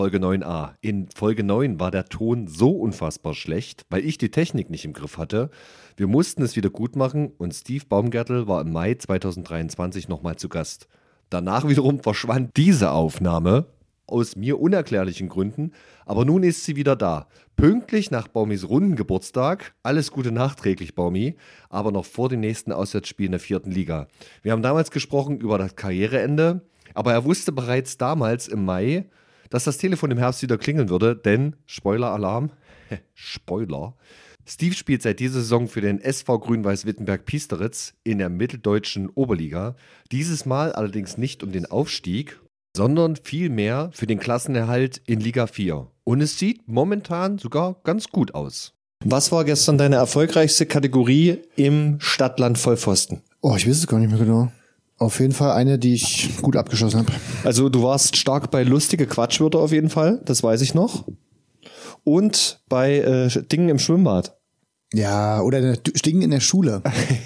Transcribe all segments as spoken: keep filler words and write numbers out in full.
Folge neun a. In Folge neun war der Ton so unfassbar schlecht, weil ich die Technik nicht im Griff hatte. Wir mussten es wieder gut machen und Steve Baumgärtel war im Mai zweitausenddreiundzwanzig nochmal zu Gast. Danach wiederum verschwand diese Aufnahme aus mir unerklärlichen Gründen, aber nun ist sie wieder da. Pünktlich nach Baumis runden Geburtstag. Alles Gute nachträglich, Baumi, aber noch vor dem nächsten Auswärtsspiel in der vierten Liga. Wir haben damals gesprochen über das Karriereende, aber er wusste bereits damals im Mai, dass das Telefon im Herbst wieder klingeln würde, denn, Spoiler-Alarm, Spoiler, Steve spielt seit dieser Saison für den S V Grün-Weiß Wittenberg-Piesteritz in der mitteldeutschen Oberliga. Dieses Mal allerdings nicht um den Aufstieg, sondern vielmehr für den Klassenerhalt in Liga vier. Und es sieht momentan sogar ganz gut aus. Was war gestern deine erfolgreichste Kategorie im Stadtland Vollpfosten? Oh, ich weiß es gar nicht mehr genau. Auf jeden Fall eine, die ich gut abgeschossen habe. Also du warst stark bei lustige Quatschwörter auf jeden Fall, das weiß ich noch. Und bei äh, Dingen im Schwimmbad. Ja, oder Dingen in der Schule.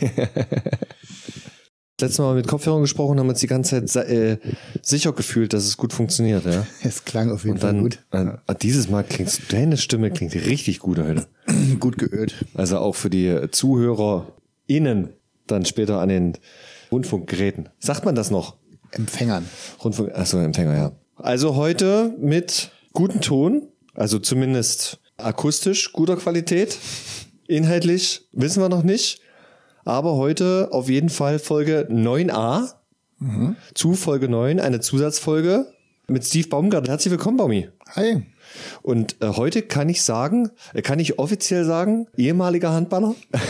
Letztes Mal mit Kopfhörern gesprochen, haben wir uns die ganze Zeit äh, sicher gefühlt, dass es gut funktioniert. Ja? Es klang auf jeden Und dann, Fall gut. Äh, dieses Mal klingt deine Stimme klingt richtig gut heute. Gut geölt. Also auch für die ZuhörerInnen dann später an den Rundfunkgeräten. Sagt man das noch? Empfängern. Rundfunk, achso, Empfänger, ja. Also heute mit gutem Ton, also zumindest akustisch guter Qualität. Inhaltlich wissen wir noch nicht. Aber heute auf jeden Fall Folge neun a. Mhm. Zu Folge neun, eine Zusatzfolge mit Steve Baumgart. Herzlich willkommen, Baumi. Hi. Und äh, heute kann ich sagen, äh, kann ich offiziell sagen, ehemaliger Handballer.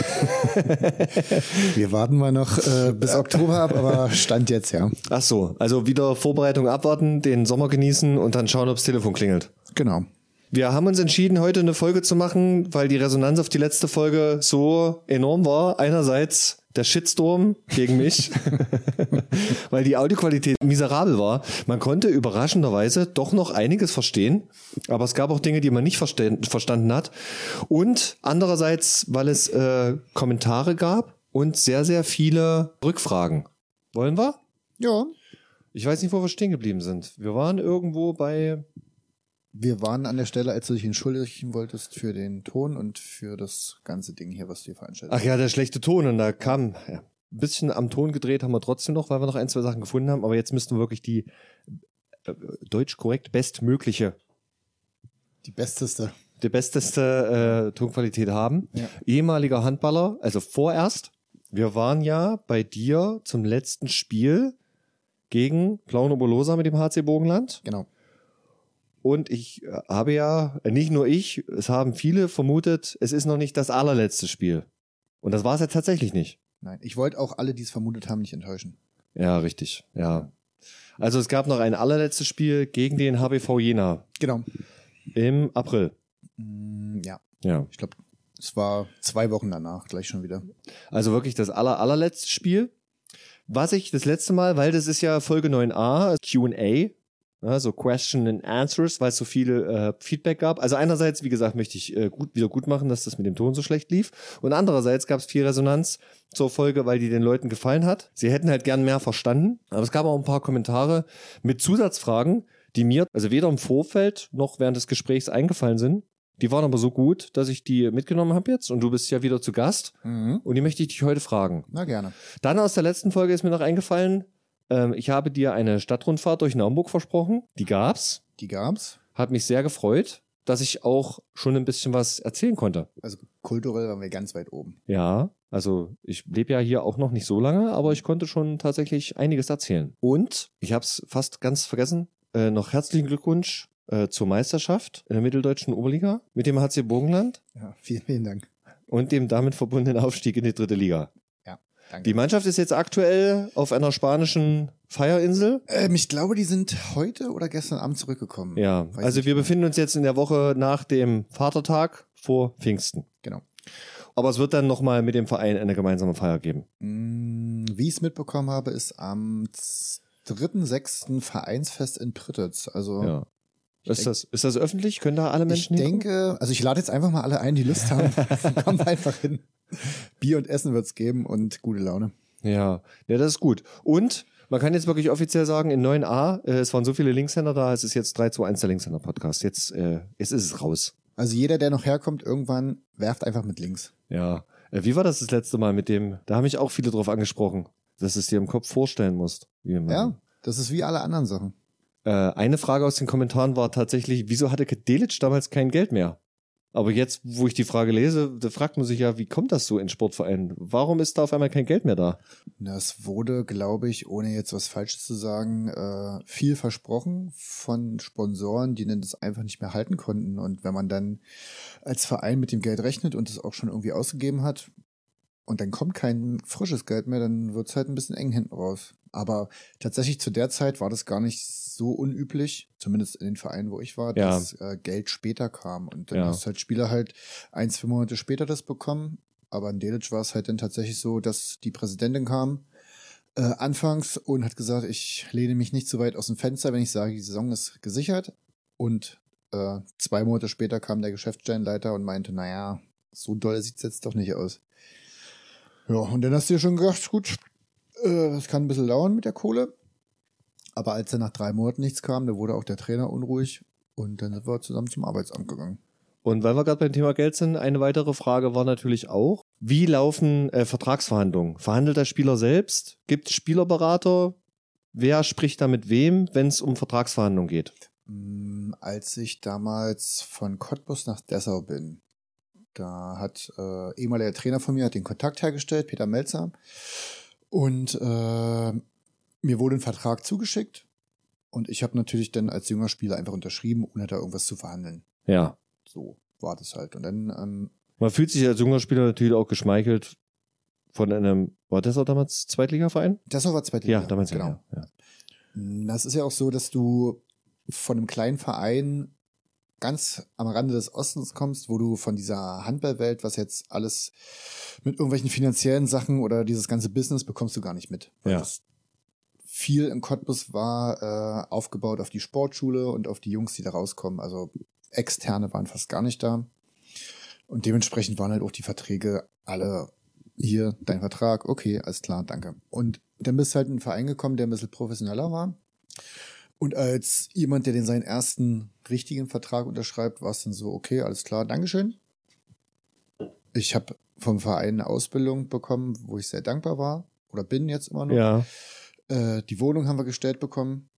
Wir warten mal noch äh, bis Oktober ab, aber Stand jetzt, ja. Ach so, also wieder Vorbereitung abwarten, den Sommer genießen und dann schauen, ob das Telefon klingelt. Genau. Wir haben uns entschieden, heute eine Folge zu machen, weil die Resonanz auf die letzte Folge so enorm war. Einerseits der Shitstorm gegen mich, weil die Audioqualität miserabel war. Man konnte überraschenderweise doch noch einiges verstehen, aber es gab auch Dinge, die man nicht verste- verstanden hat. Und andererseits, weil es äh, Kommentare gab und sehr, sehr viele Rückfragen. Wollen wir? Ja. Ich weiß nicht, wo wir stehen geblieben sind. Wir waren irgendwo bei... Wir waren an der Stelle, als du dich entschuldigen wolltest für den Ton und für das ganze Ding hier, was du hier veranstaltet hast. Ach ja, der schlechte Ton. Und da kam ja, ein bisschen am Ton gedreht, haben wir trotzdem noch, weil wir noch ein, zwei Sachen gefunden haben. Aber jetzt müssten wir wirklich die äh, deutsch korrekt bestmögliche, die besteste, die besteste äh, Tonqualität haben. Ja. Ehemaliger Handballer, also vorerst. Wir waren ja bei dir zum letzten Spiel gegen Plauen-Oberlosa mit dem H C Burgenland. Genau. Und ich habe ja, nicht nur ich, es haben viele vermutet, es ist noch nicht das allerletzte Spiel. Und das war es ja tatsächlich nicht. Nein, ich wollte auch alle, die es vermutet haben, nicht enttäuschen. Ja, richtig, ja. Also es gab noch ein allerletztes Spiel gegen den H B V Jena. Genau. Im April. Mm, ja. Ja. Ich glaube, es war zwei Wochen danach gleich schon wieder. Also wirklich das aller, allerletzte Spiel. Was ich das letzte Mal, weil das ist ja Folge neun a, Q und A, ja, so Question and Answers, weil es so viele äh, Feedback gab. Also einerseits, wie gesagt, möchte ich äh, gut wieder gut machen, dass das mit dem Ton so schlecht lief. Und andererseits gab es viel Resonanz zur Folge, weil die den Leuten gefallen hat. Sie hätten halt gern mehr verstanden. Aber es gab auch ein paar Kommentare mit Zusatzfragen, die mir also weder im Vorfeld noch während des Gesprächs eingefallen sind. Die waren aber so gut, dass ich die mitgenommen habe jetzt. Und du bist ja wieder zu Gast. Mhm. Und die möchte ich dich heute fragen. Na, gerne. Dann aus der letzten Folge ist mir noch eingefallen, ich habe dir eine Stadtrundfahrt durch Naumburg versprochen. Die gab's. Die gab's. Hat mich sehr gefreut, dass ich auch schon ein bisschen was erzählen konnte. Also kulturell waren wir ganz weit oben. Ja, also ich lebe ja hier auch noch nicht so lange, aber ich konnte schon tatsächlich einiges erzählen. Und ich habe es fast ganz vergessen, äh, noch herzlichen Glückwunsch äh, zur Meisterschaft in der mitteldeutschen Oberliga mit dem H C Burgenland. Ja, vielen, vielen Dank. Und dem damit verbundenen Aufstieg in die dritte Liga. Danke. Die Mannschaft ist jetzt aktuell auf einer spanischen Feierinsel. Ähm, ich glaube, die sind heute oder gestern Abend zurückgekommen. Ja, Weiß also wir mehr. befinden uns jetzt in der Woche nach dem Vatertag vor Pfingsten. Genau. Aber es wird dann nochmal mit dem Verein eine gemeinsame Feier geben. Wie ich es mitbekommen habe, ist am dritten sechsten Vereinsfest in Prittitz. Also ja. Ist das, ist das öffentlich? Können da alle Menschen Ich denke, hinkommen? Also ich lade jetzt einfach mal alle ein, die Lust haben. Kommt einfach hin. Bier und Essen wird's geben und gute Laune. Ja, ja, das ist gut. Und Man kann jetzt wirklich offiziell sagen, in neun a, äh, es waren so viele Linkshänder da, es ist jetzt drei zwei eins der Linkshänder-Podcast. Jetzt, äh, jetzt ist es raus. Also jeder, der noch herkommt, irgendwann werft einfach mit links. Ja. Äh, wie war das das letzte Mal mit dem, da haben mich auch viele drauf angesprochen, dass du es dir im Kopf vorstellen musst. Wie man, Ja, das ist wie alle anderen Sachen. Äh, eine Frage aus den Kommentaren war tatsächlich, wieso hatte Delic damals kein Geld mehr? Aber jetzt, wo ich die Frage lese, da fragt man sich ja, wie kommt das so in Sportvereinen? Warum ist da auf einmal kein Geld mehr da? Das wurde, glaube ich, ohne jetzt was Falsches zu sagen, äh, viel versprochen von Sponsoren, die dann das einfach nicht mehr halten konnten. Und wenn man dann als Verein mit dem Geld rechnet und es auch schon irgendwie ausgegeben hat und dann kommt kein frisches Geld mehr, dann wird es halt ein bisschen eng hinten raus. Aber tatsächlich zu der Zeit war das gar nicht so unüblich, zumindest in den Vereinen, wo ich war, Ja. dass äh, Geld später kam. Und dann Ja. hast halt Spieler halt ein, zwei Monate später das bekommen. Aber in Delic war es halt dann tatsächlich so, dass die Präsidentin kam äh, anfangs und hat gesagt, ich lehne mich nicht so weit aus dem Fenster, wenn ich sage, die Saison ist gesichert. Und äh, zwei Monate später kam der Geschäftsstellenleiter und meinte, naja, so doll sieht's jetzt doch nicht aus. Ja, und dann hast du dir schon gedacht, gut, äh, das kann ein bisschen dauern mit der Kohle. Aber als dann nach drei Monaten nichts kam, da wurde auch der Trainer unruhig und dann sind wir zusammen zum Arbeitsamt gegangen. Und weil wir gerade beim Thema Geld sind, eine weitere Frage war natürlich auch, wie laufen äh, Vertragsverhandlungen? Verhandelt der Spieler selbst? Gibt es Spielerberater? Wer spricht da mit wem, wenn es um Vertragsverhandlungen geht? Mm, Als ich damals von Cottbus nach Dessau bin, da hat äh, ehemaliger Trainer von mir hat den Kontakt hergestellt, Peter Melzer. Und äh, mir wurde ein Vertrag zugeschickt und ich habe natürlich dann als junger Spieler einfach unterschrieben, ohne da irgendwas zu verhandeln. Ja. So war das halt. Und dann, ähm, Man fühlt sich als junger Spieler natürlich auch geschmeichelt von einem, war das auch damals Zweitligaverein? Dessau war Zweitliga. Ja, damals genau. Ja, ja. Das ist ja auch so, dass du von einem kleinen Verein ganz am Rande des Ostens kommst, wo du von dieser Handballwelt, was jetzt alles mit irgendwelchen finanziellen Sachen oder dieses ganze Business bekommst du gar nicht mit. Weil Ja. das viel in Cottbus war äh, aufgebaut auf die Sportschule und auf die Jungs, die da rauskommen. Also Externe waren fast gar nicht da. Und dementsprechend waren halt auch die Verträge alle hier, dein Vertrag, okay, alles klar, danke. Und dann bist du halt in einen Verein gekommen, der ein bisschen professioneller war. Und als jemand, der den seinen ersten richtigen Vertrag unterschreibt, war es dann so, okay, alles klar, Dankeschön. Ich habe vom Verein eine Ausbildung bekommen, wo ich sehr dankbar war oder bin jetzt immer noch. Ja. Äh, die Wohnung haben wir gestellt bekommen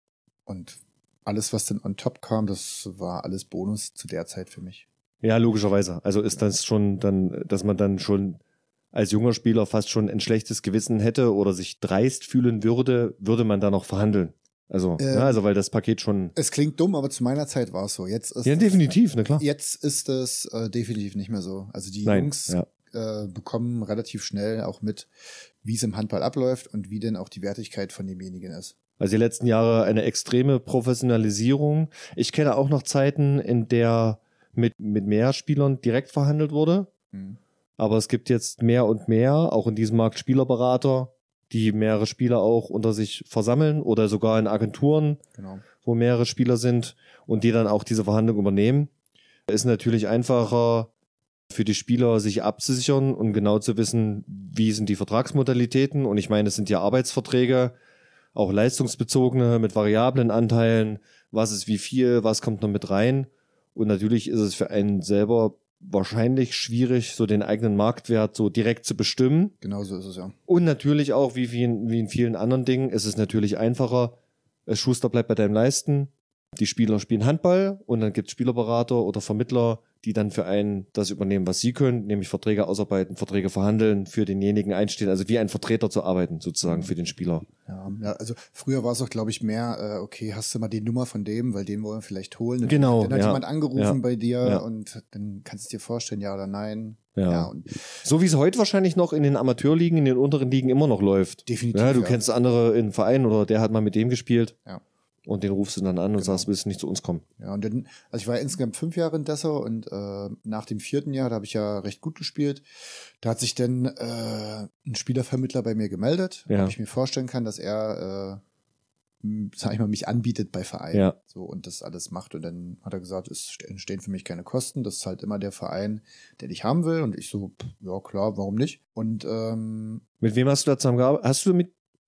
und alles, was dann on top kam, das war alles Bonus zu der Zeit für mich. Ja, logischerweise. Also ist das schon dann, dass man dann schon als junger Spieler fast schon ein schlechtes Gewissen hätte oder sich dreist fühlen würde, würde man da noch verhandeln. Also, Ähm, ja, also weil das Paket schon. Es klingt dumm, aber zu meiner Zeit war es so. Jetzt ist Ja, definitiv, na klar. Jetzt ist es äh, definitiv nicht mehr so. Also die Nein, Jungs ja. äh, bekommen relativ schnell auch mit, wie es im Handball abläuft und wie denn auch die Wertigkeit von demjenigen ist. Also die letzten Jahre eine extreme Professionalisierung. Ich kenne auch noch Zeiten, in der mit, mit mehr Spielern direkt verhandelt wurde. Hm. Aber es gibt jetzt mehr und mehr, auch in diesem Markt Spielerberater, die mehrere Spieler auch unter sich versammeln oder sogar in Agenturen, Genau. wo mehrere Spieler sind und die dann auch diese Verhandlung übernehmen. Es ist natürlich einfacher für die Spieler, sich abzusichern und genau zu wissen, wie sind die Vertragsmodalitäten. Und ich meine, es sind ja Arbeitsverträge, auch leistungsbezogene mit variablen Anteilen. Was ist wie viel, was kommt noch mit rein? Und natürlich ist es für einen selber wahrscheinlich schwierig, so den eigenen Marktwert so direkt zu bestimmen. Genau so ist es ja. Und natürlich auch, wie, wie, in, wie in vielen anderen Dingen, ist es natürlich einfacher. Schuster bleibt bei deinem Leisten. Die Spieler spielen Handball und dann gibt es Spielerberater oder Vermittler, die dann für einen das übernehmen, was sie können, nämlich Verträge ausarbeiten, Verträge verhandeln, für denjenigen einstehen, also wie ein Vertreter zu arbeiten, sozusagen für den Spieler. Ja, ja, also früher war es auch, glaube ich, mehr, äh, okay, hast du mal die Nummer von dem, weil den wollen wir vielleicht holen. Und Genau, dann hat ja. jemand angerufen Ja. bei dir Ja. und dann kannst du dir vorstellen, ja oder nein. Ja. und So wie es heute wahrscheinlich noch in den Amateurligen, in den unteren Ligen immer noch läuft. definitiv. Ja, du ja. kennst andere in Vereinen oder der hat mal mit dem gespielt. Ja. Und den rufst du dann an und Genau. sagst, willst du nicht zu uns kommen? Ja, und dann, also ich war insgesamt fünf Jahre in Dessau und äh, nach dem vierten Jahr, da habe ich ja recht gut gespielt, da hat sich dann äh, ein Spielervermittler bei mir gemeldet, Ja. ob ich mir vorstellen kann, dass er, äh, m- sag ich mal, mich anbietet bei Vereinen. Ja. So, und das alles macht. Und dann hat er gesagt, es ste- entstehen für mich keine Kosten, das ist halt immer der Verein, der dich haben will. Und ich so, pff, ja klar, warum nicht? Und ähm, Mit wem hast du da zusammengearbeitet? Hast du mit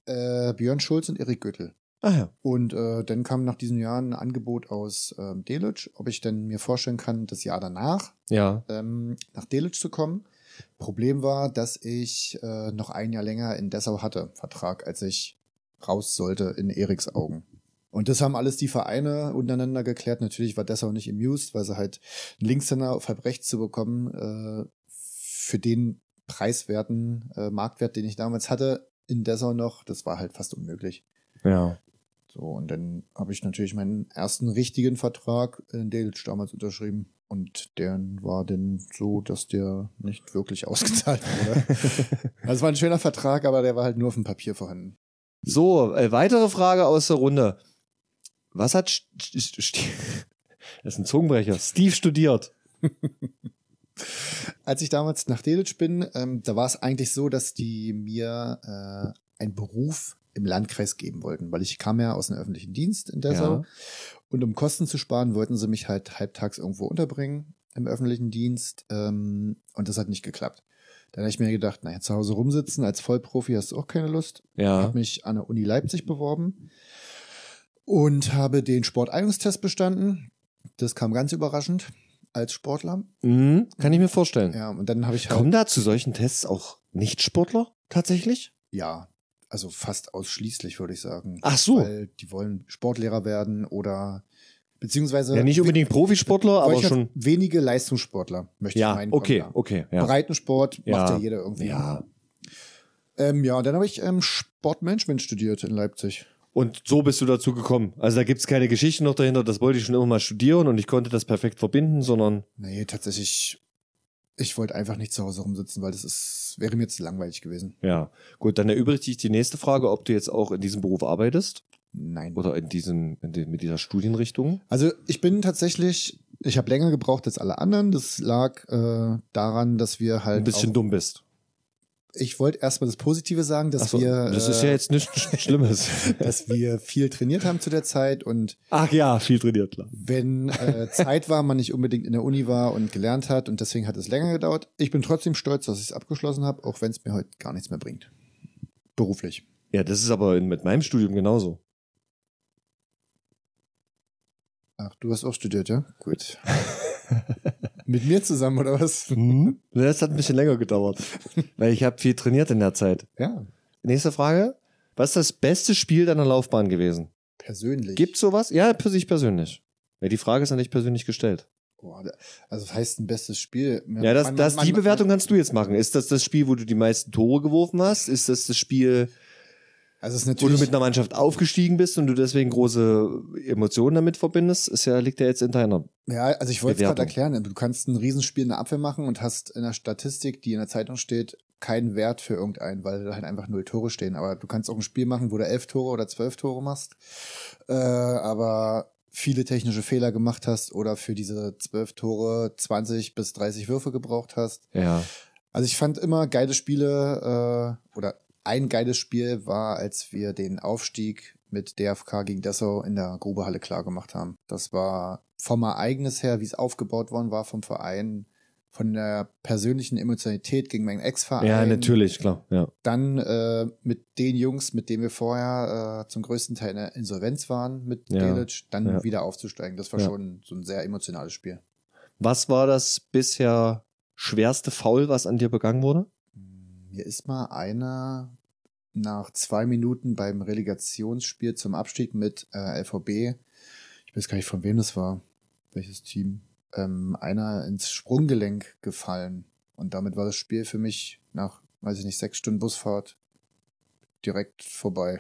Äh, Björn Schulz und Erik Göttl. Ah ja. Und äh, dann kam nach diesen Jahren ein Angebot aus ähm, Delitzsch, ob ich denn mir vorstellen kann, das Jahr danach Ja. ähm, nach Delitzsch zu kommen. Problem war, dass ich äh, noch ein Jahr länger in Dessau hatte, Vertrag, als ich raus sollte in Eriks Augen. Und das haben alles die Vereine untereinander geklärt. Natürlich war Dessau nicht amused, weil sie halt einen Linkshänder auf halb rechts zu bekommen, äh, für den preiswerten äh, Marktwert, den ich damals hatte in Dessau noch, das war halt fast unmöglich. Ja. So, und dann habe ich natürlich meinen ersten richtigen Vertrag in Delitzsch damals unterschrieben. Und der war dann so, dass der nicht wirklich ausgezahlt wurde. Also es war ein schöner Vertrag, aber der war halt nur auf dem Papier vorhanden. So, äh, weitere Frage aus der Runde. Was hat St St St das ist ein Zungenbrecher. Steve studiert. Als ich damals nach Delitzsch bin, ähm, da war es eigentlich so, dass die mir äh, einen Beruf im Landkreis geben wollten, weil ich kam ja aus dem öffentlichen Dienst in Dessau. Ja. Und um Kosten zu sparen, wollten sie mich halt halbtags irgendwo unterbringen im öffentlichen Dienst. Ähm, und das hat nicht geklappt. Dann habe ich mir gedacht, naja, zu Hause rumsitzen als Vollprofi hast du auch keine Lust. Ja. Habe mich an der Uni Leipzig beworben und habe den Sporteignungstest bestanden. Das kam ganz überraschend als Sportler. Mhm, kann ich mir vorstellen. Ja, und dann habe ich halt... Kommen da zu solchen Tests auch Nicht-Sportler tatsächlich? Ja, also fast ausschließlich, würde ich sagen. Ach so. Weil die wollen Sportlehrer werden oder beziehungsweise... Ja, nicht unbedingt Profisportler, aber schon... Wenige Leistungssportler, möchte Ja, ich meinen. okay, kommen da. okay. Ja. Breitensport Ja. macht ja jeder irgendwie. Ja. Ähm, ja, und dann habe ich ähm, Sportmanagement studiert in Leipzig. Und so bist du dazu gekommen. Also da gibt's keine Geschichte noch dahinter, das wollte ich schon immer mal studieren und ich konnte das perfekt verbinden, sondern... Nee, tatsächlich, ich wollte einfach nicht zu Hause rumsitzen, weil das ist, wäre mir zu langweilig gewesen. Ja, gut, dann erübrigt sich die nächste Frage, ob du jetzt auch in diesem Beruf arbeitest Nein. oder in diesem, in den, mit dieser Studienrichtung. Also ich bin tatsächlich, ich habe länger gebraucht als alle anderen. Das lag äh, daran, dass wir halt Ein bisschen auch, dumm bist. ich wollte erstmal das Positive sagen, dass Ach so, wir das äh, ist ja jetzt nichts Schlimmes. dass wir viel trainiert haben zu der Zeit und Ach ja, viel trainiert, klar. wenn äh, Zeit war, man nicht unbedingt in der Uni war und gelernt hat und deswegen hat es länger gedauert. Ich bin trotzdem stolz, dass ich es abgeschlossen habe, auch wenn es mir heute gar nichts mehr bringt. Beruflich. Ja, das ist aber in, mit meinem Studium genauso. Ach, du hast auch studiert, ja? Gut. Mit mir zusammen, oder was? Hm? Das hat ein bisschen länger gedauert, weil ich habe viel trainiert in der Zeit. Ja, Nächste Frage. Was ist das beste Spiel deiner Laufbahn gewesen? persönlich. Gibt's sowas? Ja, für sich persönlich. Ja, die Frage ist ja nicht persönlich gestellt. Boah, also das heißt ein bestes Spiel. Ja, das, Man- das, man- die man- Bewertung kannst du jetzt machen. Ist das das Spiel, wo du die meisten Tore geworfen hast? Ist das das Spiel, Also es ist wo natürlich, du mit einer Mannschaft aufgestiegen bist und du deswegen große Emotionen damit verbindest? Ist ja, liegt ja jetzt in deiner. ja, also ich wollte es gerade Bewertung. erklären. Du kannst ein Riesenspiel in der Abwehr machen und hast in der Statistik, die in der Zeitung steht, keinen Wert für irgendeinen, weil da halt einfach null Tore stehen. Aber du kannst auch ein Spiel machen, wo du elf Tore oder zwölf Tore machst, äh, aber viele technische Fehler gemacht hast oder für diese zwölf Tore zwanzig bis dreißig Würfe gebraucht hast. Ja. Also ich fand immer geile Spiele äh, oder ein geiles Spiel war, als wir den Aufstieg mit D F K gegen Dessau in der Grubehalle klar gemacht haben. Das war vom Ereignis her, wie es aufgebaut worden war vom Verein, von der persönlichen Emotionalität gegen meinen Ex-Verein. Ja, natürlich, klar. Ja. Dann äh, mit den Jungs, mit denen wir vorher äh, zum größten Teil in der Insolvenz waren, mit Ja, Delitzsch, dann ja. wieder aufzusteigen. Das war Ja. schon so ein sehr emotionales Spiel. Was war das bisher schwerste Foul, was an dir begangen wurde? Mir ist mal einer nach zwei Minuten beim Relegationsspiel zum Abstieg mit äh, L V B, ich weiß gar nicht, von wem das war, welches Team, ähm, einer ins Sprunggelenk gefallen. Und damit war das Spiel für mich nach, weiß ich nicht, sechs Stunden Busfahrt direkt vorbei.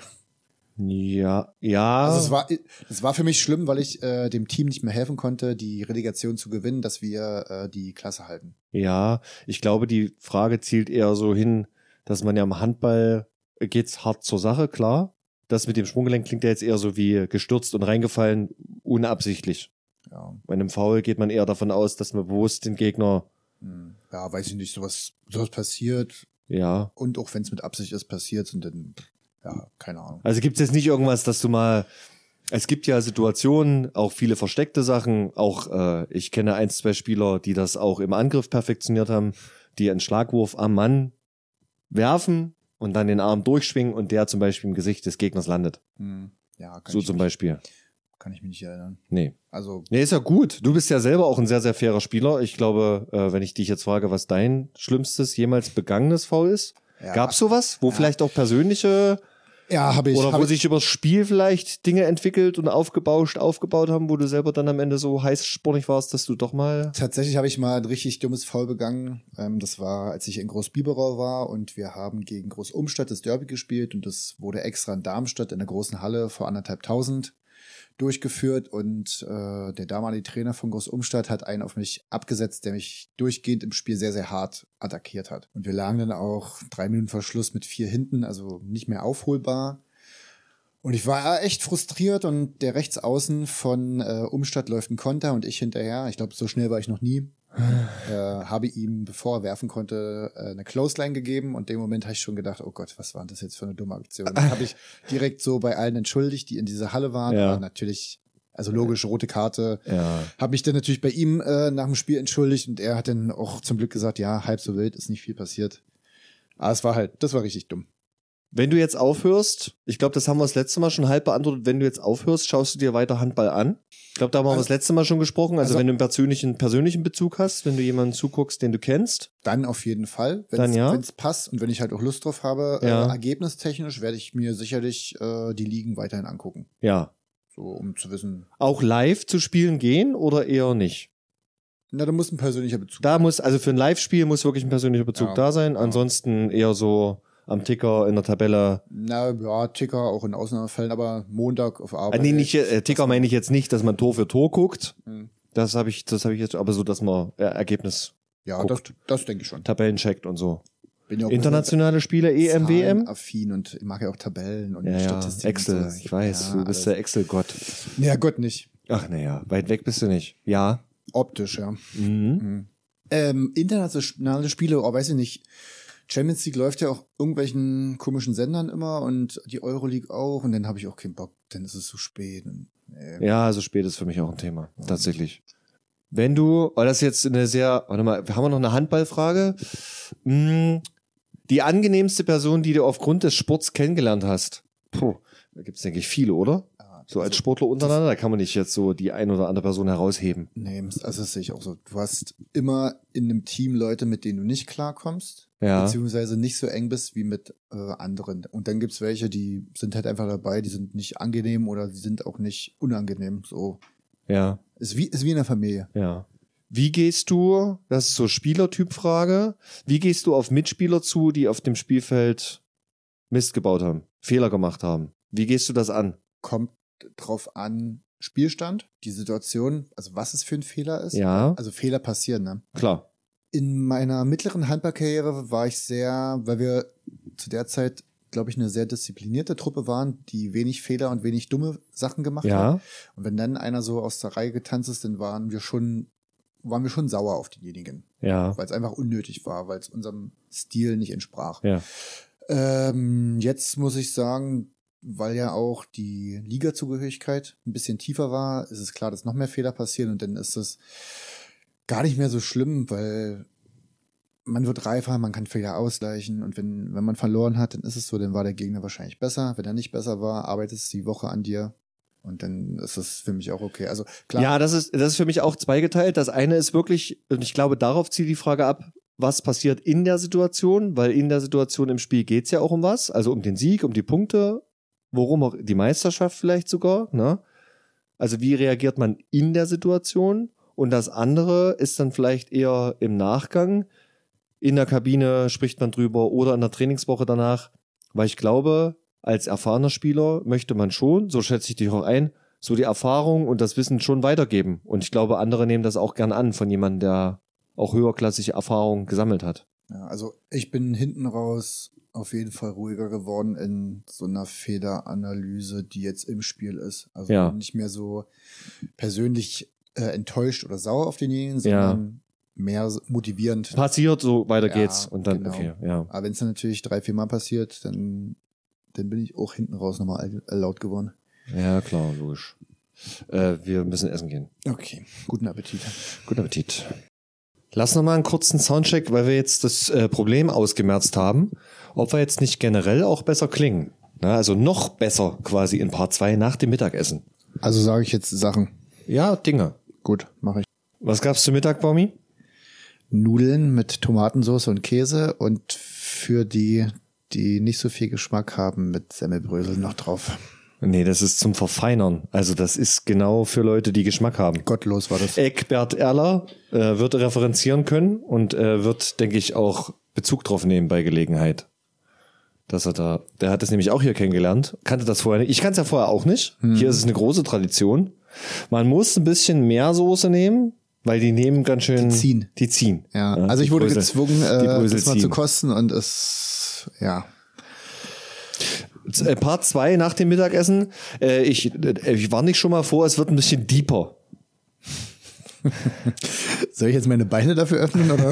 Ja, ja. Also es war, es war für mich schlimm, weil ich äh, dem Team nicht mehr helfen konnte, die Relegation zu gewinnen, dass wir äh, die Klasse halten. Ja, ich glaube, die Frage zielt eher so hin, dass man ja im Handball geht's hart zur Sache, klar. Das mit dem Sprunggelenk klingt ja jetzt eher so wie gestürzt und reingefallen, unabsichtlich. Ja, Bei einem Foul geht man eher davon aus, dass man bewusst den Gegner, hm. ja, weiß ich nicht, sowas, sowas passiert. ja. Und auch wenn es mit Absicht ist, passiert und dann, ja, keine Ahnung. Also gibt's jetzt nicht irgendwas, dass du mal, es gibt ja Situationen, auch viele versteckte Sachen, auch äh, ich kenne ein, zwei Spieler, die das auch im Angriff perfektioniert haben, die einen Schlagwurf am Mann werfen, und dann den Arm durchschwingen und der zum Beispiel im Gesicht des Gegners landet. Hm. Ja, kann So ich zum mich, Beispiel. Kann ich mich nicht erinnern. Nee. Also. Nee, ist ja gut. Du bist ja selber auch ein sehr, sehr fairer Spieler. Ich glaube, äh, wenn ich dich jetzt frage, was dein schlimmstes jemals begangenes Foul ist, Ja, gab's sowas, wo ja. vielleicht auch persönliche Ja, habe ich. oder hab wo ich, sich übers Spiel vielleicht Dinge entwickelt und aufgebauscht, aufgebaut haben, wo du selber dann am Ende so heißspornig warst, dass du doch mal... Tatsächlich habe ich mal ein richtig dummes Foul begangen. Ähm, das war, als ich in Großbiberau war und wir haben gegen Großumstadt das Derby gespielt und das wurde extra in Darmstadt in der großen Halle vor anderthalb tausend durchgeführt und äh, der damalige Trainer von Großumstadt hat einen auf mich abgesetzt, der mich durchgehend im Spiel sehr, sehr hart attackiert hat. Und wir lagen dann auch drei Minuten vor Schluss mit vier hinten, also nicht mehr aufholbar. Und ich war echt frustriert und der Rechtsaußen von äh, Umstadt läuft ein Konter und ich hinterher. Ich glaube, so schnell war ich noch nie. äh, habe ihm, bevor er werfen konnte, äh, eine Clothesline gegeben und in dem Moment habe ich schon gedacht, oh Gott, was war das jetzt für eine dumme Aktion? Dann habe ich direkt so bei allen entschuldigt, die in dieser Halle waren, Ja. aber natürlich, also logisch, rote Karte. Ja. Habe mich dann natürlich bei ihm äh, nach dem Spiel entschuldigt und er hat dann auch zum Glück gesagt, ja, halb so wild, ist nicht viel passiert. Aber es war halt, das war richtig dumm. Wenn du jetzt aufhörst, ich glaube, das haben wir das letzte Mal schon halb beantwortet, wenn du jetzt aufhörst, schaust du dir weiter Handball an? Ich glaube, da haben wir Also- das letzte Mal schon gesprochen. Also, also- wenn du einen persönlichen, persönlichen Bezug hast, wenn du jemanden zuguckst, den du kennst. Dann auf jeden Fall, wenn Dann ja. es passt und wenn ich halt auch Lust drauf habe. Ja. Äh, ergebnistechnisch werde ich mir sicherlich äh, die Ligen weiterhin angucken. Ja. So, um zu wissen. Auch live zu spielen gehen oder eher nicht? Na, da muss ein persönlicher Bezug. Da muss, also für ein Live-Spiel muss wirklich ein persönlicher Bezug Ja. da sein. Ja. Ansonsten eher so am Ticker in der Tabelle. Na ja, Ticker auch in Ausnahmefällen, aber Montag auf Arbeit. Ah, nee, nicht, äh, Ticker meine ich jetzt nicht, dass man Tor für Tor guckt. Hm. Das habe ich, das habe ich jetzt, aber so, dass man äh, Ergebnis, Ja, das, guckt. das denke ich schon. Tabellen checkt und so. Bin ja auch Internationale Spiele, E M, W M? affin und ich mag ja auch Tabellen und Ja, ja, Statistiken. Excel, und sowas. ich weiß, ja, du bist alles. der Excel-Gott. Ja, Gott nicht. Ach naja, weit weg bist du nicht. Ja. Optisch, ja. Mhm. Mhm. Ähm, internationale Spiele, oh, weiß ich nicht. Champions League läuft ja auch irgendwelchen komischen Sendern immer und die Euroleague auch und dann habe ich auch keinen Bock, dann ist es zu spät. Und, äh, Ja, also spät ist für mich auch ein Thema, tatsächlich. Wenn du, weil das jetzt eine sehr, warte mal, haben wir noch eine Handballfrage? Hm, die angenehmste Person, die du aufgrund des Sports kennengelernt hast? Puh, da gibt's denke ich viele, oder? ja, So als also, Sportler untereinander, da kann man nicht jetzt so die ein oder andere Person herausheben. Nee, also das sehe ich auch so. Du hast immer in einem Team Leute, mit denen du nicht klarkommst, Ja. beziehungsweise nicht so eng bist wie mit äh, anderen. Und dann gibt's welche, die sind halt einfach dabei, die sind nicht angenehm oder die sind auch nicht unangenehm. So Ja, ist wie ist wie in der Familie. ja. Wie gehst du, das ist so Spielertyp-Frage, wie gehst du auf Mitspieler zu, die auf dem Spielfeld Mist gebaut haben, Fehler gemacht haben? Wie gehst du das an? Kommt drauf an, Spielstand, die Situation, also was es für ein Fehler ist. Ja, Also Fehler passieren, ne? klar. In meiner mittleren Handballkarriere war ich sehr, weil wir zu der Zeit, glaube ich, eine sehr disziplinierte Truppe waren, die wenig Fehler und wenig dumme Sachen gemacht hat. Ja, Und wenn dann einer so aus der Reihe getanzt ist, dann waren wir schon, waren wir schon sauer auf denjenigen, ja, weil es einfach unnötig war, weil es unserem Stil nicht entsprach. ja. Ähm, jetzt muss ich sagen, weil ja auch die Liga-Zugehörigkeit ein bisschen tiefer war, ist es klar, dass noch mehr Fehler passieren und dann ist es gar nicht mehr so schlimm, weil man wird reifer, man kann Fehler ausgleichen und wenn, wenn man verloren hat, dann ist es so, dann war der Gegner wahrscheinlich besser. Wenn er nicht besser war, arbeitest du die Woche an dir und dann ist das für mich auch okay. Also klar. Ja, das ist, das ist für mich auch zweigeteilt. Das eine ist wirklich, und ich glaube, darauf zielt die Frage ab, was passiert in der Situation, weil in der Situation im Spiel geht's ja auch um was, also um den Sieg, um die Punkte, worum auch die Meisterschaft vielleicht sogar, ne? Also wie reagiert man in der Situation? Und das andere ist dann vielleicht eher im Nachgang. In der Kabine spricht man drüber oder in der Trainingswoche danach, weil ich glaube, als erfahrener Spieler möchte man schon, so schätze ich dich auch ein, so die Erfahrung und das Wissen schon weitergeben. Und ich glaube, andere nehmen das auch gern an von jemandem, der auch höherklassige Erfahrung gesammelt hat. Ja, also ich bin hinten raus auf jeden Fall ruhiger geworden in so einer Fehleranalyse, die jetzt im Spiel ist. Also Ja. nicht mehr so persönlich äh, enttäuscht oder sauer auf denjenigen, Ja. sondern mehr motivierend. Passiert, so weiter Ja, geht's. Und dann, genau. okay, ja. Aber wenn es dann natürlich drei, vier Mal passiert, dann, dann bin ich auch hinten raus nochmal laut geworden. Ja, klar, logisch. Äh, wir müssen essen gehen. Okay, guten Appetit. Guten Appetit. Lass noch mal einen kurzen Soundcheck, weil wir jetzt das äh, Problem ausgemerzt haben, ob wir jetzt nicht generell auch besser klingen. Na, also noch besser quasi in Part zwei nach dem Mittagessen. Also sage ich jetzt Sachen. Ja, Dinge. Gut, mache ich. Was gab's zu Mittag, Baumi? Nudeln mit Tomatensauce und Käse und für die, die nicht so viel Geschmack haben, mit Semmelbrösel noch drauf. Nee, das ist zum Verfeinern. Also das ist genau für Leute, die Geschmack haben. Gottlos war das. Eckbert Erler äh, wird referenzieren können und äh, wird, denke ich, auch Bezug drauf nehmen bei Gelegenheit. Dass er da, der hat das nämlich auch hier kennengelernt, kannte das vorher nicht. Ich kannte es ja vorher auch nicht. Hm. Hier ist es eine große Tradition. Man muss ein bisschen mehr Soße nehmen, weil die nehmen ganz schön. Die ziehen. Die ziehen. Ja, ja, also ich wurde Brösel, gezwungen, äh, das mal ziehen. zu kosten und es, ja. Part zwei nach dem Mittagessen. Äh, ich, ich warne dich schon mal vor, es wird ein bisschen deeper. Soll ich jetzt meine Beine dafür öffnen oder?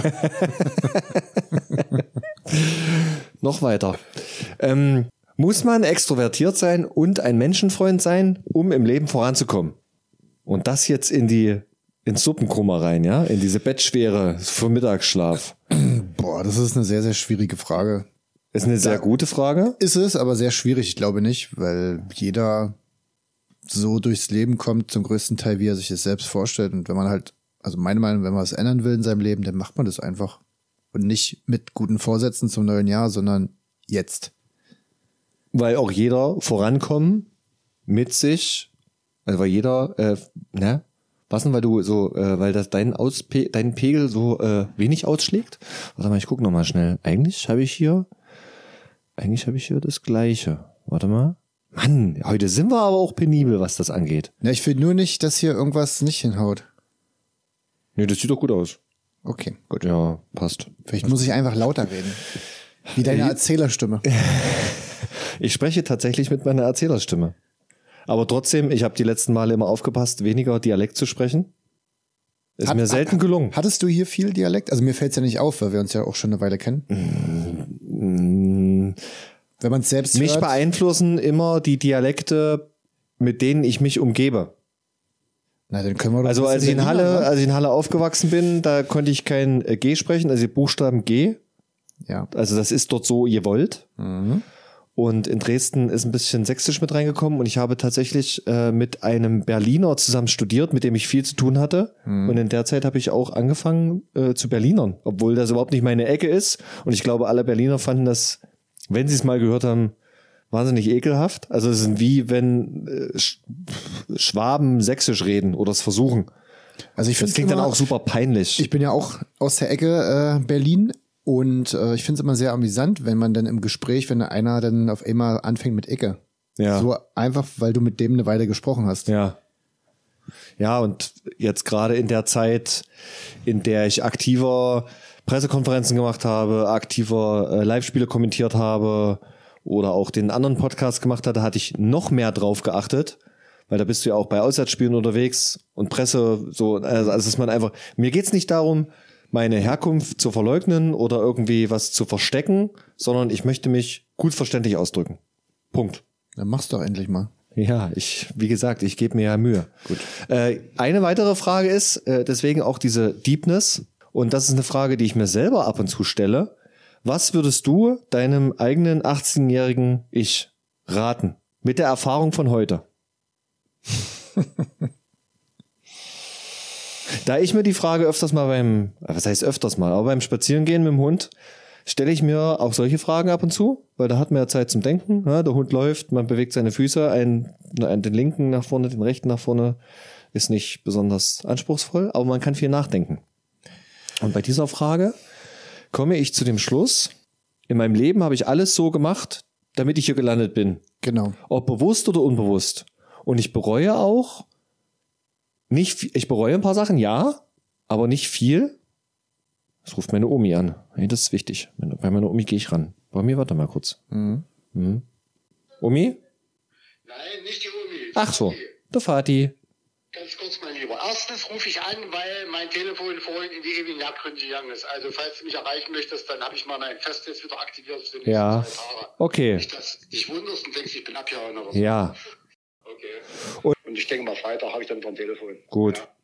Noch weiter. Ähm, muss man extrovertiert sein und ein Menschenfreund sein, um im Leben voranzukommen? Und das jetzt in die ins Suppenkummer rein, ja? In diese Bettschwere für Mittagsschlaf. Boah, das ist eine sehr, sehr schwierige Frage. Ist eine sehr da gute Frage. Ist es, aber sehr schwierig, ich glaube nicht, weil jeder so durchs Leben kommt, zum größten Teil, wie er sich das selbst vorstellt. Und wenn man halt, also meine Meinung, wenn man was ändern will in seinem Leben, dann macht man das einfach. Und nicht mit guten Vorsätzen zum neuen Jahr, sondern jetzt. Weil auch jeder vorankommen mit sich, also weil jeder, äh, ne? Was denn, weil du so, äh, weil das dein Auspe- dein Pegel so äh, wenig ausschlägt? Warte mal, ich guck noch mal schnell. Eigentlich habe ich hier, eigentlich habe ich hier das Gleiche. Warte mal. Mann, heute sind wir aber auch penibel, was das angeht. Ja, ich will nur nicht, dass hier irgendwas nicht hinhaut. Nee, das sieht doch gut aus. Okay, gut. Ja, passt. Vielleicht muss ich einfach lauter reden. Wie deine Erzählerstimme. Ich spreche tatsächlich mit meiner Erzählerstimme. Aber trotzdem, ich habe die letzten Male immer aufgepasst, weniger Dialekt zu sprechen. Ist Hat, mir selten gelungen. Hattest du hier viel Dialekt? Also mir fällt es ja nicht auf, weil wir uns ja auch schon eine Weile kennen. Mm, Wenn man es selbst Mich hört. beeinflussen immer die Dialekte, mit denen ich mich umgebe. Na, dann können wir doch also als ich in Halle, als ich in Halle aufgewachsen bin, da konnte ich kein G sprechen, also die Buchstaben G. Ja. Also das ist dort so gewollt. Mhm. Und in Dresden ist ein bisschen Sächsisch mit reingekommen und ich habe tatsächlich äh, mit einem Berliner zusammen studiert, mit dem ich viel zu tun hatte. Mhm. Und in der Zeit habe ich auch angefangen äh, zu Berlinern, obwohl das überhaupt nicht meine Ecke ist. Und ich glaube, alle Berliner fanden das, wenn sie es mal gehört haben, wahnsinnig ekelhaft. Also es ist wie wenn äh, Schwaben Sächsisch reden oder es versuchen. Also ich finde das klingt immer, dann auch super peinlich. Ich bin ja auch aus der Ecke äh, Berlin. Und äh, ich finde es immer sehr amüsant, wenn man dann im Gespräch, wenn einer dann auf einmal anfängt mit Ecke. Ja. So einfach, weil du mit dem eine Weile gesprochen hast. Ja. Ja, und jetzt gerade in der Zeit, in der ich aktiver Pressekonferenzen gemacht habe, aktiver äh, Live-Spiele kommentiert habe oder auch den anderen Podcast gemacht hatte, hatte ich noch mehr drauf geachtet. Weil da bist du ja auch bei Auswärtsspielen unterwegs und Presse, so, also dass man einfach, mir geht's nicht darum, meine Herkunft zu verleugnen oder irgendwie was zu verstecken, sondern ich möchte mich gut verständlich ausdrücken. Punkt. Dann mach's doch endlich mal. Ja, ich, wie gesagt, ich gebe mir ja Mühe. Gut. Äh, eine weitere Frage ist, äh, deswegen auch diese Deepness, und das ist eine Frage, die ich mir selber ab und zu stelle. Was würdest du deinem eigenen achtzehnjährigen Ich raten? Mit der Erfahrung von heute? Da ich mir die Frage öfters mal beim, was heißt öfters mal, aber beim Spazierengehen mit dem Hund, stelle ich mir auch solche Fragen ab und zu, weil da hat man ja Zeit zum Denken. Ja, der Hund läuft, man bewegt seine Füße, einen, einen, den linken nach vorne, den rechten nach vorne, ist nicht besonders anspruchsvoll, aber man kann viel nachdenken. Und bei dieser Frage komme ich zu dem Schluss, in meinem Leben habe ich alles so gemacht, damit ich hier gelandet bin. Genau. Ob bewusst oder unbewusst. Und ich bereue auch, nicht, ich bereue ein paar Sachen, ja, aber nicht viel. Es ruft meine Omi an. Hey, das ist wichtig. Bei meiner Omi gehe ich ran. Bei mir, warte mal kurz. Mhm. Mhm. Omi? Nein, nicht die Omi. Ach so, der Vati. Ganz kurz, mein Lieber. Erstens rufe ich an, weil mein Telefon vorhin in die ewigen Jagdgründe gegangen ist. Also falls du mich erreichen möchtest, dann habe ich mal mein Festnetz wieder aktiviert für die nächsten ja. zwei Tage. Okay. Nicht, dass du dich wunderst und denkst, ich bin abgehauen oder so. Ja. Okay. Und, und ich denke mal, Freitag habe ich dann wieder ein Telefon. Gut. Ja.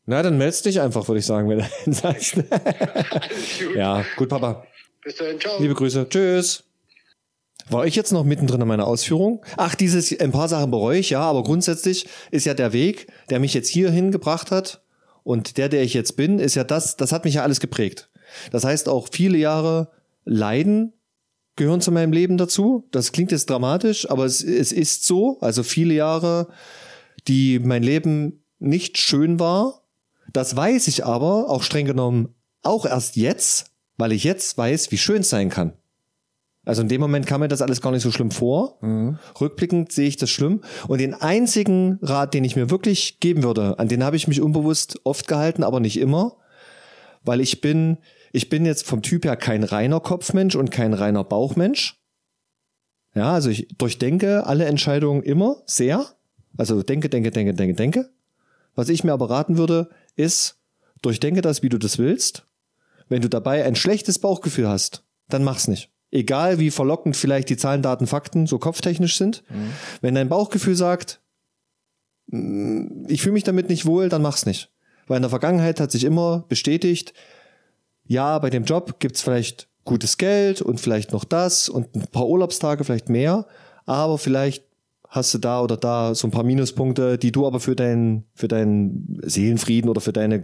Na, dann meldest dich einfach, würde ich sagen, wenn du sagst. Ja, gut, Papa. Bis dann, ciao. Liebe Grüße. Tschüss. War ich jetzt noch mittendrin in meiner Ausführung? Ach, dieses, ein paar Sachen bereue ich, ja, aber grundsätzlich ist ja der Weg, der mich jetzt hierhin gebracht hat und der, der ich jetzt bin, ist ja das, das hat mich ja alles geprägt. Das heißt auch viele Jahre Leiden gehören zu meinem Leben dazu. Das klingt jetzt dramatisch, aber es, es ist so. Also viele Jahre, die mein Leben nicht schön war. Das weiß ich aber auch streng genommen auch erst jetzt, weil ich jetzt weiß, wie schön es sein kann. Also in dem Moment kam mir das alles gar nicht so schlimm vor. Mhm. Rückblickend sehe ich das schlimm. Und den einzigen Rat, den ich mir wirklich geben würde, an den habe ich mich unbewusst oft gehalten, aber nicht immer, weil ich bin, ich bin jetzt vom Typ her kein reiner Kopfmensch und kein reiner Bauchmensch. Ja, also ich durchdenke alle Entscheidungen immer sehr. Also denke, denke, denke, denke, denke. Was ich mir aber raten würde, ist, durchdenke das, wie du das willst. Wenn du dabei ein schlechtes Bauchgefühl hast, dann mach's nicht. Egal wie verlockend vielleicht die Zahlen, Daten, Fakten so kopftechnisch sind. Mhm. Wenn dein Bauchgefühl sagt, ich fühle mich damit nicht wohl, dann mach's nicht. Weil in der Vergangenheit hat sich immer bestätigt, ja, bei dem Job gibt's vielleicht gutes Geld und vielleicht noch das und ein paar Urlaubstage, vielleicht mehr, aber vielleicht hast du da oder da so ein paar Minuspunkte, die du aber für deinen für deinen Seelenfrieden oder für deine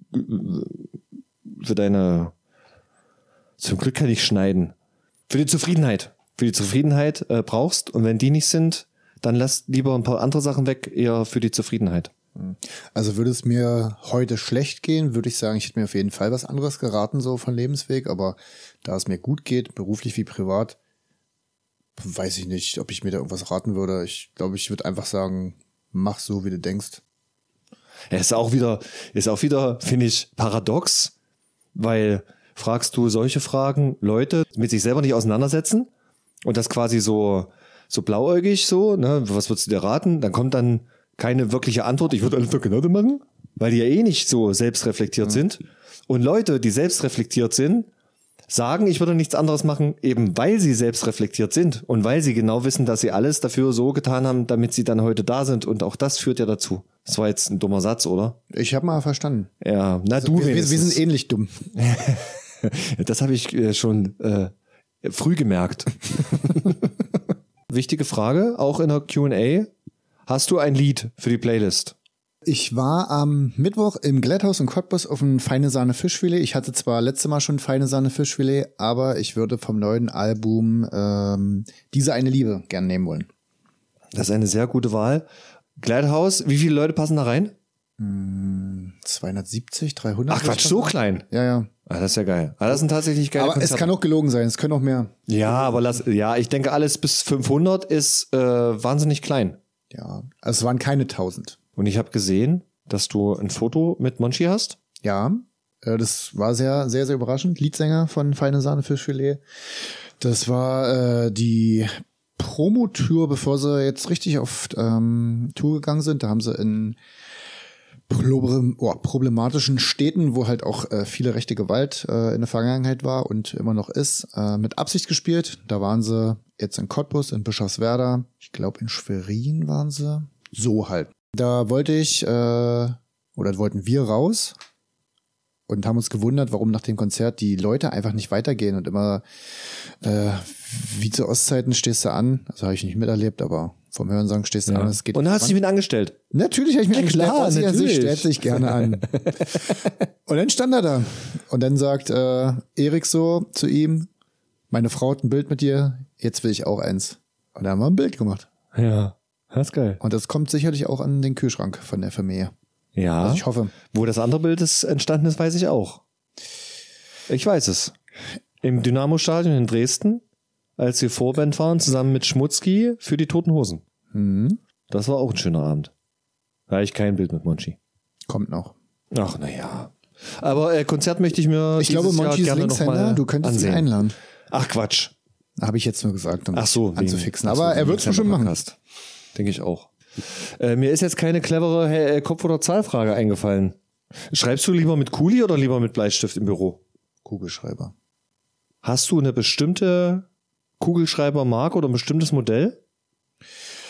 für deine zum Glück kann ich schneiden. Für die Zufriedenheit. Für die Zufriedenheit äh, brauchst. Und wenn die nicht sind, dann lass lieber ein paar andere Sachen weg, eher für die Zufriedenheit. Also würde es mir heute schlecht gehen, würde ich sagen, ich hätte mir auf jeden Fall was anderes geraten, so von Lebensweg. Aber da es mir gut geht, beruflich wie privat, weiß ich nicht, ob ich mir da irgendwas raten würde. Ich glaube, ich würde einfach sagen, mach so, wie du denkst. Ja, ist auch wieder, ist auch wieder, finde ich, paradox, weil fragst du solche Fragen Leute mit sich selber nicht auseinandersetzen und das quasi so so blauäugig so, ne, was würdest du dir raten? Dann kommt dann keine wirkliche Antwort, ich würde alles doch genauso machen, weil die ja eh nicht so selbstreflektiert mhm. sind. Und Leute, die selbstreflektiert sind, sagen, ich würde nichts anderes machen, eben weil sie selbstreflektiert sind und weil sie genau wissen, dass sie alles dafür so getan haben, damit sie dann heute da sind. Und auch das führt ja dazu. Das war jetzt ein dummer Satz, oder? Ich habe mal verstanden. Ja, na also, du wir, wir, wir sind ähnlich dumm. Das habe ich äh, schon äh, früh gemerkt. Wichtige Frage, auch in der Q und A. Hast du ein Lied für die Playlist? Ich war am Mittwoch im Glätthaus in Cottbus auf ein Feine Sahne Fischfilet. Ich hatte zwar letztes Mal schon Feine Sahne Fischfilet, aber ich würde vom neuen Album ähm, Diese eine Liebe gern nehmen wollen. Das ist eine sehr gute Wahl. Glätthaus, wie viele Leute passen da rein? zweihundertsiebzig, dreihundert. Ach Quatsch, so klein? Ja, ja. Ah, das ist ja geil. Ah, das sind tatsächlich geile Aber Konzerte. es kann auch gelogen sein, es können auch mehr. Ja, aber lass, ja, ich denke, alles bis fünfhundert ist äh, wahnsinnig klein. Ja, also es waren keine tausend. Und ich habe gesehen, dass du ein Foto mit Monchi hast. Ja, äh, das war sehr, sehr, sehr überraschend. Leadsänger von Feine Sahne Fischfilet. Das war äh, die Promotour, bevor sie jetzt richtig auf ähm, Tour gegangen sind. Da haben sie in problematischen Städten, wo halt auch äh, viele rechte Gewalt äh, in der Vergangenheit war und immer noch ist, äh, mit Absicht gespielt. Da waren sie jetzt in Cottbus, in Bischofswerda, ich glaube in Schwerin waren sie. So halt. Da wollte ich, äh, oder wollten wir raus und haben uns gewundert, warum nach dem Konzert die Leute einfach nicht weitergehen und immer äh, wie zu Ostzeiten stehst du an. Das habe ich nicht miterlebt, aber vom Hörensagen stehst du ja. an. Es geht und hast du dich mit angestellt? Natürlich habe ich mich angestellt. Klar, er natürlich. stellt sich gerne an. Und dann stand er da. Und dann sagt äh, Erik so zu ihm, meine Frau hat ein Bild mit dir, jetzt will ich auch eins. Und da haben wir ein Bild gemacht. Ja, das ist geil. Und das kommt sicherlich auch an den Kühlschrank von der Familie. Ja, also ich hoffe. Wo das andere Bild ist, entstanden ist, weiß ich auch. Ich weiß es. Im Dynamo-Stadion in Dresden, als wir Vorband waren, zusammen mit Schmutzki für die Toten Hosen. Mhm. Das war auch ein schöner Abend. Da habe ich kein Bild mit Monchi. Kommt noch. Ach, naja. Aber äh, Konzert möchte ich mir Ich glaube, Monchi ist Linkshänder, du könntest ansehen. ihn einladen. Ach, Quatsch. Habe ich jetzt nur gesagt, um Ach so, anzufixen. Wegen, Aber er wird es bestimmt machen. Denke ich auch. Äh, mir ist jetzt keine clevere äh, Kopf- oder Zahlfrage eingefallen. Schreibst du lieber mit Kuli oder lieber mit Bleistift im Büro? Kugelschreiber. Hast du eine bestimmte Kugelschreibermarke oder ein bestimmtes Modell?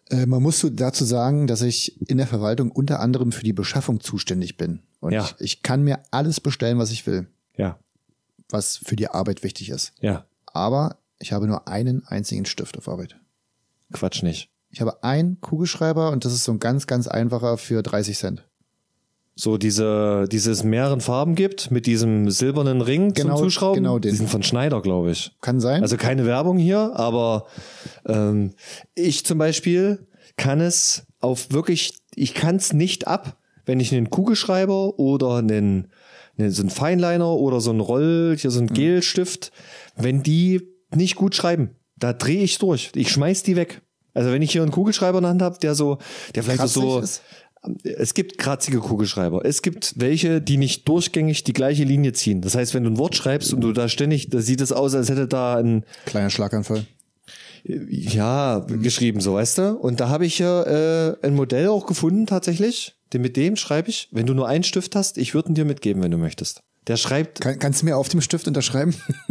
Äh, man muss so dazu sagen, dass ich in der Verwaltung unter anderem für die Beschaffung zuständig bin. Und Ja. ich, ich kann mir alles bestellen, was ich will, Ja, was für die Arbeit wichtig ist. ja. Aber ich habe nur einen einzigen Stift auf Arbeit. Quatsch nicht. Ich habe einen Kugelschreiber und das ist so ein ganz, ganz einfacher für dreißig Cent. So diese, dieses mehreren Farben gibt mit diesem silbernen Ring Genau, zum Zuschrauben. genau den. Die sind von Schneider, glaube ich. Kann sein. Also keine Werbung hier, aber ähm, ich zum Beispiel kann es auf wirklich, ich kann es nicht ab, wenn ich einen Kugelschreiber oder einen, einen so einen Fineliner oder so einen Roll, hier so einen Gelstift, wenn die nicht gut schreiben, da drehe ich durch. Ich schmeiß die weg. Also wenn ich hier einen Kugelschreiber in der Hand habe, der so, der vielleicht Kratzig so, ist. es gibt kratzige Kugelschreiber. Es gibt welche, die nicht durchgängig die gleiche Linie ziehen. Das heißt, wenn du ein Wort schreibst und du da ständig, da sieht es aus, als hätte da ein, Kleiner Schlaganfall. ja, geschrieben, so, weißt du? Und da habe ich ja äh, ein Modell auch gefunden, tatsächlich. Den, mit dem schreibe ich, wenn du nur einen Stift hast, ich würde ihn dir mitgeben, wenn du möchtest. Der schreibt, Kann, kannst du mir auf dem Stift unterschreiben?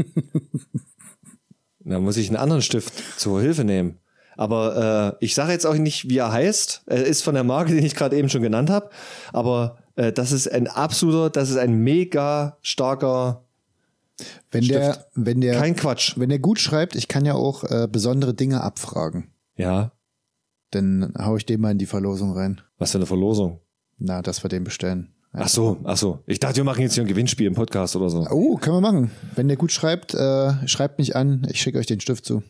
da muss ich einen anderen Stift zur Hilfe nehmen. Aber äh, ich sage jetzt auch nicht, wie er heißt. Er ist von der Marke, die ich gerade eben schon genannt habe. Aber äh, das ist ein absoluter, das ist ein mega starker, Wenn Stift. der, wenn der, kein Quatsch. wenn der gut schreibt, ich kann ja auch äh, besondere Dinge abfragen. Ja, Dann hau ich den mal in die Verlosung rein. was für eine Verlosung. Na, dass wir den bestellen. Ach so, ach so. Ich dachte, wir machen jetzt hier ein Gewinnspiel im Podcast oder so. Oh, können wir machen. Wenn der gut schreibt, äh, schreibt mich an. Ich schicke euch den Stift zu.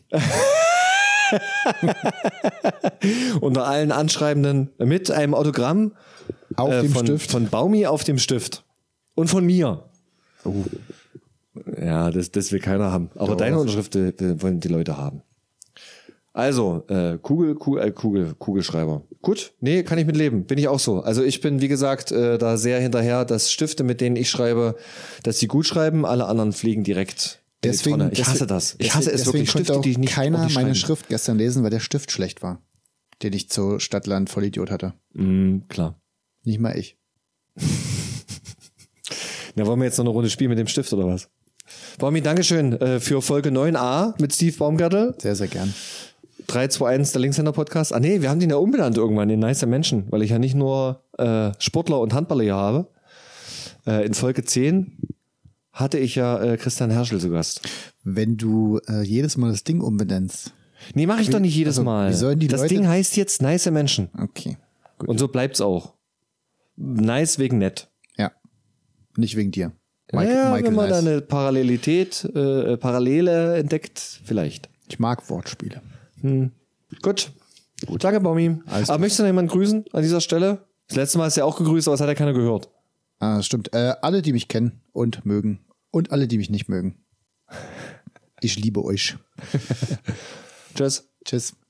Unter allen Anschreibenden mit einem Autogramm Auf äh, dem von, Stift. von Baumi auf dem Stift. Und von mir. Oh. Ja, das, das will keiner haben. Aber Doch. deine Unterschrift äh, wollen die Leute haben. Also, äh, Kugel, Kugel, äh, Kugel, Kugelschreiber. Gut, nee, kann ich mit leben. Bin ich auch so. Also ich bin, wie gesagt, äh, da sehr hinterher, dass Stifte, mit denen ich schreibe, dass die gut schreiben, alle anderen fliegen direkt in die Deswegen, Tonne. Ich hasse deswegen- das. Ich deswegen- hasse es deswegen wirklich. konnte Stifte, auch die ich nicht keiner ordentlich meine schreiben. Schrift gestern lesen, weil der Stift schlecht war, den ich zu Stadtland Vollidiot hatte. Mm, klar. Nicht mal ich. Na, wollen wir jetzt noch eine Runde spielen mit dem Stift oder was? Baumi, Dankeschön äh, für Folge neun a mit Steve Baumgartel. Sehr, sehr gern. drei zwei eins, der Linkshänder-Podcast. Ah nee, wir haben den ja umbenannt irgendwann in Nice Menschen, weil ich ja nicht nur äh, Sportler und Handballer hier habe. Äh, in Folge zehn hatte ich ja äh, Christian Herschel zu Gast. Wenn du äh, jedes Mal das Ding umbenennst. Nee, mache ich Wie- doch nicht jedes also, Mal. wie sollen die das Leute- Ding heißt jetzt Nice Menschen. Okay. Gut. Und so bleibt's auch. Nice wegen nett. Ja. Nicht wegen dir. Mike, ja, Michael wenn man Nice. da eine Parallelität, äh, Parallele entdeckt, vielleicht. Ich mag Wortspiele. Gut. Gut. Danke, Baumi. Alles Aber möchtest du noch jemanden grüßen an dieser Stelle? Das letzte Mal hast du ja auch gegrüßt, aber das hat ja keiner gehört. Ah, stimmt. Äh, alle, die mich kennen und mögen. Und alle, die mich nicht mögen. Ich liebe euch. Tschüss. Tschüss.